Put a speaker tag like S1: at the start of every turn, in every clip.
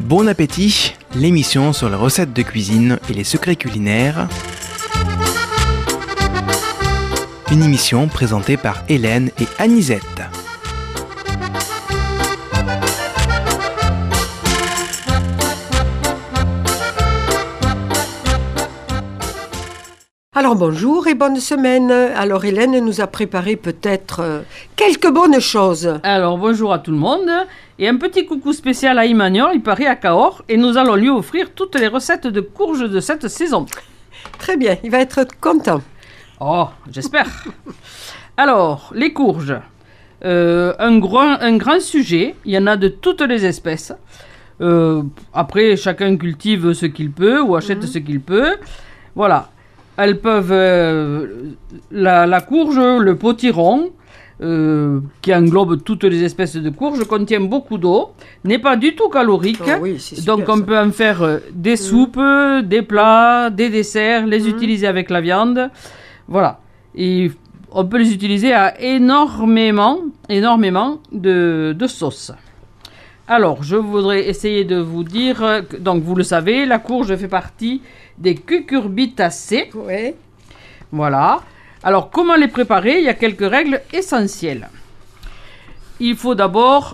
S1: Bon appétit, l'émission sur les recettes de cuisine et les secrets culinaires. Une émission présentée par Hélène et Anisette.
S2: Alors bonjour et bonne semaine. Alors Hélène nous a préparé peut-être quelques bonnes choses.
S3: Alors bonjour à tout le monde et un petit coucou spécial à Emmanuel, il paraît à Cahors et nous allons lui offrir toutes les recettes de courges de cette saison.
S2: Très bien, il va être content.
S3: Oh, j'espère. Alors, les courges, un grand sujet, il y en a de toutes les espèces. Après, chacun cultive ce qu'il peut ou achète ce qu'il peut. Voilà. Elles peuvent, la courge, le potiron, qui englobe toutes les espèces de courges, contient beaucoup d'eau, n'est pas du tout calorique.
S2: Oh oui, c'est super,
S3: donc on peut en faire des soupes, des plats, des desserts, les utiliser avec la viande. Voilà. Et on peut les utiliser à énormément de sauces. Alors, je voudrais essayer de vous dire, donc vous le savez, la courge fait partie des cucurbitacées.
S2: Oui.
S3: Voilà. Alors, comment les préparer? Il y a quelques règles essentielles. Il faut d'abord,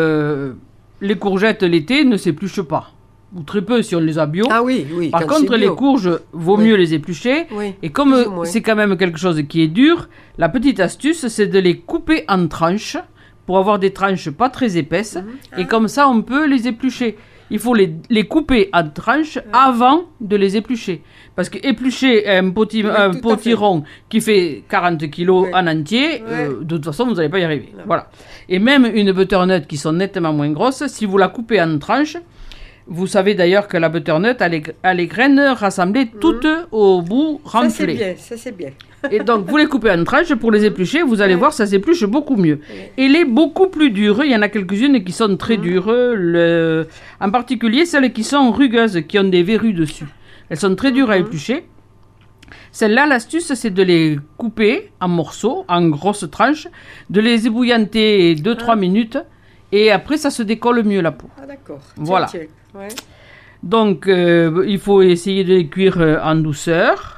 S3: les courgettes l'été ne s'épluchent pas. Ou très peu si on les a bio.
S2: Ah oui, oui.
S3: Par contre, les courges, vaut mieux les éplucher.
S2: Oui.
S3: Et comme c'est quand même quelque chose qui est dur, la petite astuce, c'est de les couper en tranches pour avoir des tranches pas très épaisses. Et comme ça, on peut les éplucher. Il faut les couper en tranches avant de les éplucher. Parce que éplucher un potiron qui fait 40 kilos en entier, de toute façon, vous n'allez pas y arriver. Non. Voilà. Et même une butternut qui sont nettement moins grosses, si vous la coupez en tranches, vous savez d'ailleurs que la butternut a les graines rassemblées toutes au bout renflées.
S2: Ça c'est bien.
S3: Et donc, vous les coupez en tranches pour les éplucher. Vous allez voir, ça s'épluche beaucoup mieux. Et les beaucoup plus dures, il y en a quelques-unes qui sont très dures. En particulier, celles qui sont rugueuses, qui ont des verrues dessus. Elles sont très dures à éplucher. Celles-là, l'astuce, c'est de les couper en morceaux, en grosses tranches, de les ébouillanter 2-3 minutes. Et après, ça se décolle mieux la peau.
S2: Ah d'accord.
S3: Voilà.
S2: Tiens. Ouais.
S3: Donc, il faut essayer de les cuire en douceur.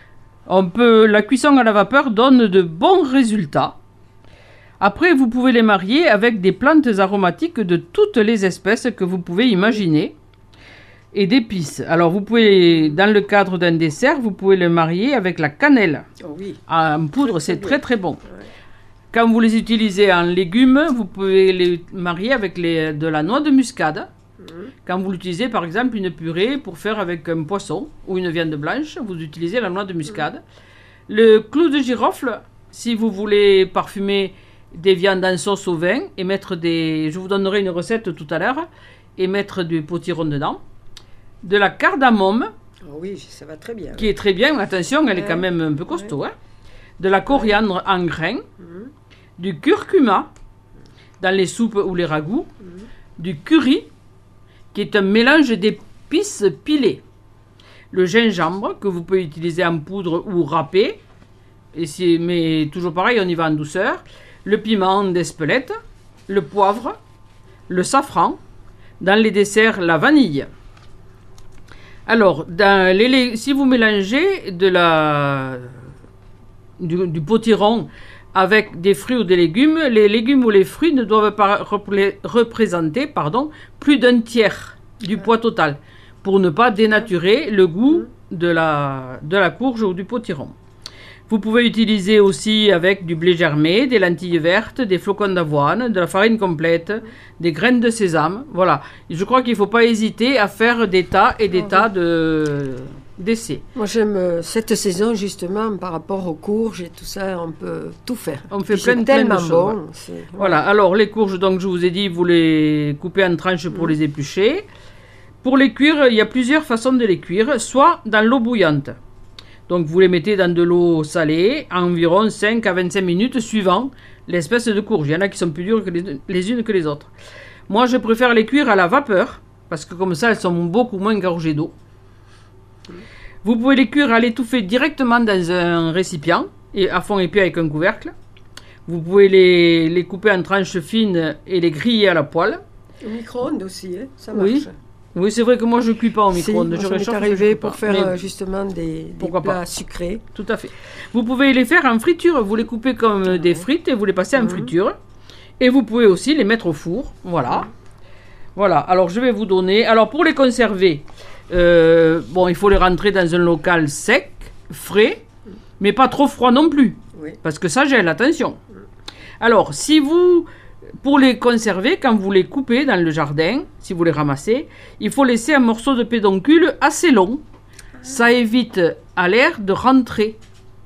S3: La cuisson à la vapeur donne de bons résultats. Après, vous pouvez les marier avec des plantes aromatiques de toutes les espèces que vous pouvez imaginer et d'épices. Alors, vous pouvez, dans le cadre d'un dessert, vous pouvez le marier avec la cannelle.
S2: Oh oui.
S3: En poudre, c'est très très bon.
S2: Ouais.
S3: Quand vous les utilisez en légumes, vous pouvez les marier avec de la noix de muscade. Quand vous l'utilisez, par exemple, une purée pour faire avec un poisson ou une viande blanche, vous utilisez la noix de muscade. Le clou de girofle, si vous voulez parfumer des viandes en sauce au vin et mettre je vous donnerai une recette tout à l'heure, et mettre du potiron dedans. De la cardamome.
S2: Oh oui, ça va très bien.
S3: Qui est très bien, attention, elle est quand même un peu costaud. Hein. De la coriandre en grains. Du curcuma dans les soupes ou les ragoûts. Du curry, qui est un mélange d'épices pilées. Le gingembre, que vous pouvez utiliser en poudre ou râpé. Mais toujours pareil, on y va en douceur. Le piment d'Espelette. Le poivre. Le safran. Dans les desserts, la vanille. Alors, si vous mélangez du potiron avec des fruits ou des légumes, les légumes ou les fruits ne doivent pas représenter plus d'un tiers du poids total pour ne pas dénaturer le goût de la courge ou du potiron. Vous pouvez utiliser aussi avec du blé germé, des lentilles vertes, des flocons d'avoine, de la farine complète, des graines de sésame. Voilà. Je crois qu'il ne faut pas hésiter à faire des tas et des tas d'essais.
S2: Moi j'aime cette saison justement par rapport aux courges et tout ça, on peut tout faire.
S3: On fait plein de choses. Bon, voilà, alors les courges, donc je vous ai dit, vous les coupez en tranches pour les éplucher. Pour les cuire, il y a plusieurs façons de les cuire, soit dans l'eau bouillante. Donc vous les mettez dans de l'eau salée, environ 5 à 25 minutes suivant l'espèce de courge. Il y en a qui sont plus dures les unes que les autres. Moi je préfère les cuire à la vapeur, parce que comme ça elles sont beaucoup moins gorgées d'eau. Vous pouvez les cuire à l'étouffer directement dans un récipient, et à fond épais avec un couvercle. Vous pouvez les couper en tranches fines et les griller à la poêle.
S2: Au micro-ondes aussi, hein, ça marche.
S3: Oui. Oui, c'est vrai que moi je cuis pas au micro-ondes.
S2: Je réchauffe arrivé pour faire justement des plats sucrés.
S3: Tout à fait. Vous pouvez les faire en friture. Vous les coupez comme des frites et vous les passez en friture. Et vous pouvez aussi les mettre au four. Voilà. Voilà. Alors je vais vous donner. Alors pour les conserver, il faut les rentrer dans un local sec, frais, mais pas trop froid non plus. Oui. Parce que ça gèle, attention. Alors, pour les conserver, quand vous les coupez dans le jardin, si vous les ramassez, il faut laisser un morceau de pédoncule assez long. Ça évite à l'air de rentrer.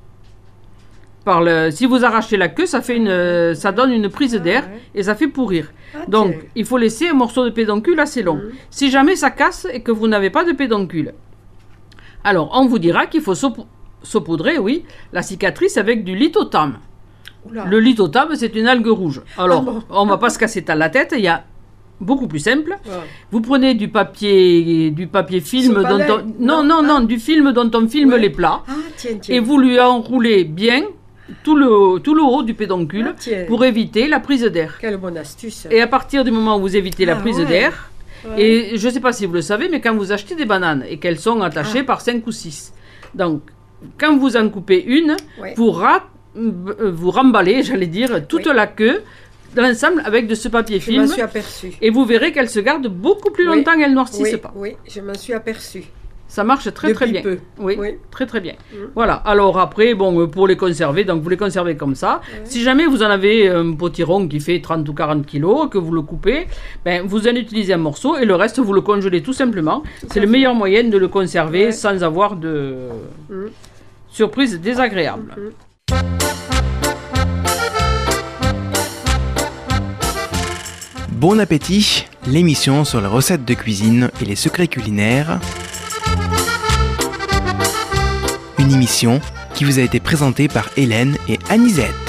S3: Si vous arrachez la queue, ça donne une prise d'air et ça fait pourrir. Donc, il faut laisser un morceau de pédoncule assez long. Si jamais ça casse et que vous n'avez pas de pédoncule, alors on vous dira qu'il faut saupoudrer, la cicatrice avec du lithotame. Oula. Le lithotame, c'est une algue rouge. Alors, on ne va pas se casser la tête, il y a beaucoup plus simple. Ouais. Vous prenez du papier film du film dont on filme les plats et vous lui enroulez bien tout le haut du pédoncule pour éviter la prise d'air.
S2: Quelle bonne astuce.
S3: Et à partir du moment où vous évitez la prise d'air, et je ne sais pas si vous le savez, mais quand vous achetez des bananes et qu'elles sont attachées par 5 ou 6, donc quand vous en coupez une, vous remballez, j'allais dire, toute la queue de l'ensemble avec de ce papier film.
S2: Je m'en suis aperçue.
S3: Et vous verrez qu'elle se garde beaucoup plus longtemps, elle ne noircisse pas.
S2: Oui, je m'en suis aperçue.
S3: Ça marche très bien. Peu. Oui, très très bien. Voilà, alors après, pour les conserver, donc vous les conservez comme ça. Si jamais vous en avez un potiron qui fait 30 ou 40 kilos, que vous le coupez, vous en utilisez un morceau et le reste, vous le congelez tout simplement. C'est le meilleur moyen de le conserver sans avoir de surprise désagréable.
S1: Bon appétit, l'émission sur les recettes de cuisine et les secrets culinaires. Une émission qui vous a été présentée par Hélène et Anisette.